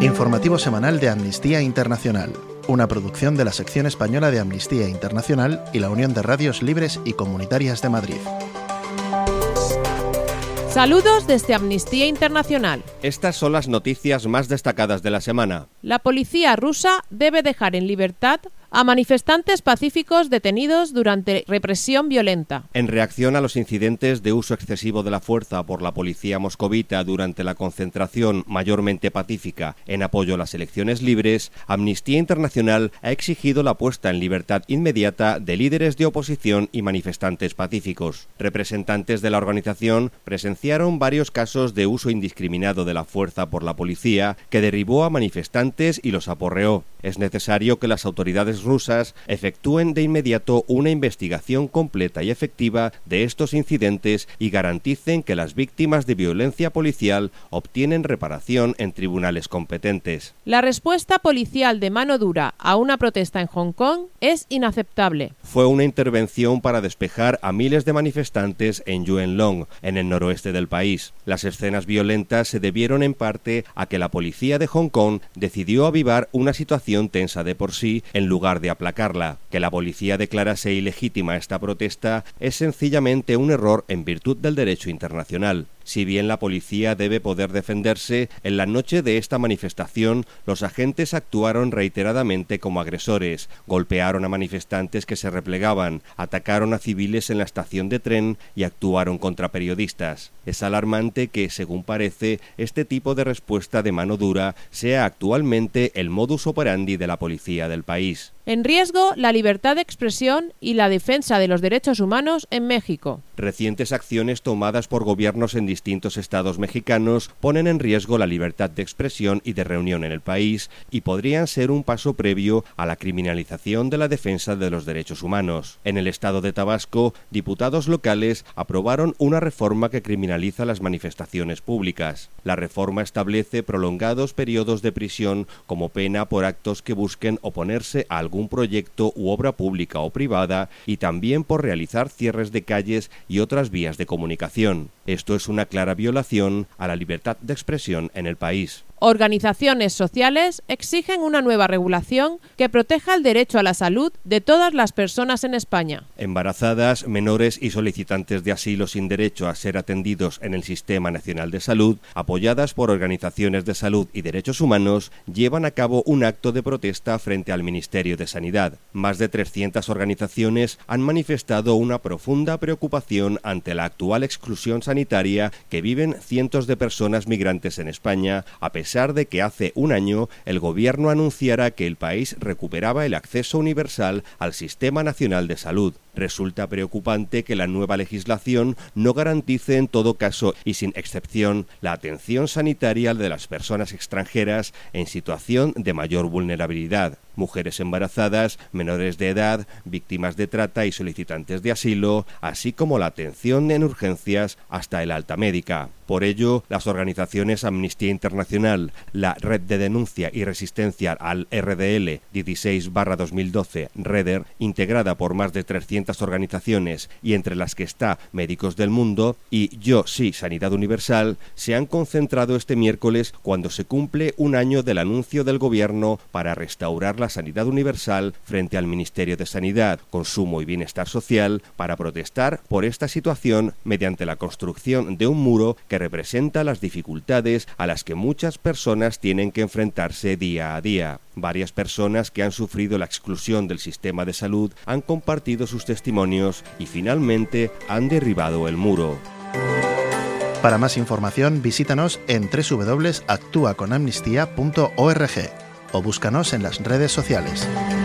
Informativo semanal de Amnistía Internacional, una producción de la sección española de Amnistía Internacional y la Unión de Radios Libres y Comunitarias de Madrid. Saludos desde Amnistía Internacional. Estas son las noticias más destacadas de la semana. La policía rusa debe dejar en libertad a manifestantes pacíficos detenidos durante represión violenta. En reacción a los incidentes de uso excesivo de la fuerza por la policía moscovita durante la concentración mayormente pacífica en apoyo a las elecciones libres, Amnistía Internacional ha exigido la puesta en libertad inmediata de líderes de oposición y manifestantes pacíficos. Representantes de la organización presenciaron varios casos de uso indiscriminado de la fuerza por la policía que derribó a manifestantes y los aporreó. Es necesario que las autoridades rusas efectúen de inmediato una investigación completa y efectiva de estos incidentes y garanticen que las víctimas de violencia policial obtienen reparación en tribunales competentes. La respuesta policial de mano dura a una protesta en Hong Kong es inaceptable. Fue una intervención para despejar a miles de manifestantes en Yuen Long, en el noroeste del país. Las escenas violentas se debieron en parte a que la policía de Hong Kong decidió avivar una situación tensa de por sí en lugar de aplacarla. Que la policía declarase ilegítima esta protesta es sencillamente un error en virtud del derecho internacional. Si bien la policía debe poder defenderse, en la noche de esta manifestación los agentes actuaron reiteradamente como agresores, golpearon a manifestantes que se replegaban, atacaron a civiles en la estación de tren y actuaron contra periodistas. Es alarmante que, según parece, este tipo de respuesta de mano dura sea actualmente el modus operandi de la policía del país. En riesgo la libertad de expresión y la defensa de los derechos humanos en México. Recientes acciones tomadas por gobiernos en distintos estados mexicanos ponen en riesgo la libertad de expresión y de reunión en el país y podrían ser un paso previo a la criminalización de la defensa de los derechos humanos. En el estado de Tabasco, diputados locales aprobaron una reforma que criminaliza las manifestaciones públicas. La reforma establece prolongados periodos de prisión como pena por actos que busquen oponerse a algún proyecto u obra pública o privada y también por realizar cierres de calles y otras vías de comunicación. Esto es una clara violación a la libertad de expresión en el país. Organizaciones sociales exigen una nueva regulación que proteja el derecho a la salud de todas las personas en España. Embarazadas, menores y solicitantes de asilo sin derecho a ser atendidos en el Sistema Nacional de Salud, apoyadas por organizaciones de salud y derechos humanos, llevan a cabo un acto de protesta frente al Ministerio de Sanidad. Más de 300 organizaciones han manifestado una profunda preocupación ante la actual exclusión sanitaria que viven cientos de personas migrantes en España, a pesar de que hace un año el gobierno anunciara que el país recuperaba el acceso universal al Sistema Nacional de Salud. Resulta preocupante que la nueva legislación no garantice en todo caso y sin excepción la atención sanitaria de las personas extranjeras en situación de mayor vulnerabilidad. Mujeres embarazadas, menores de edad, víctimas de trata y solicitantes de asilo, así como la atención en urgencias hasta el alta médica. Por ello, las organizaciones Amnistía Internacional, la Red de Denuncia y Resistencia al RDL 16/2012, REDER, integrada por más de 300 organizaciones y entre las que está Médicos del Mundo y Yo Sí Sanidad Universal, se han concentrado este miércoles cuando se cumple un año del anuncio del gobierno para restaurar la sanidad universal frente al Ministerio de Sanidad, Consumo y Bienestar Social para protestar por esta situación mediante la construcción de un muro que representa las dificultades a las que muchas personas tienen que enfrentarse día a día. Varias personas que han sufrido la exclusión del sistema de salud han compartido sus testimonios y finalmente han derribado el muro. Para más información visítanos en www.actuaconamnistía.org o búscanos en las redes sociales.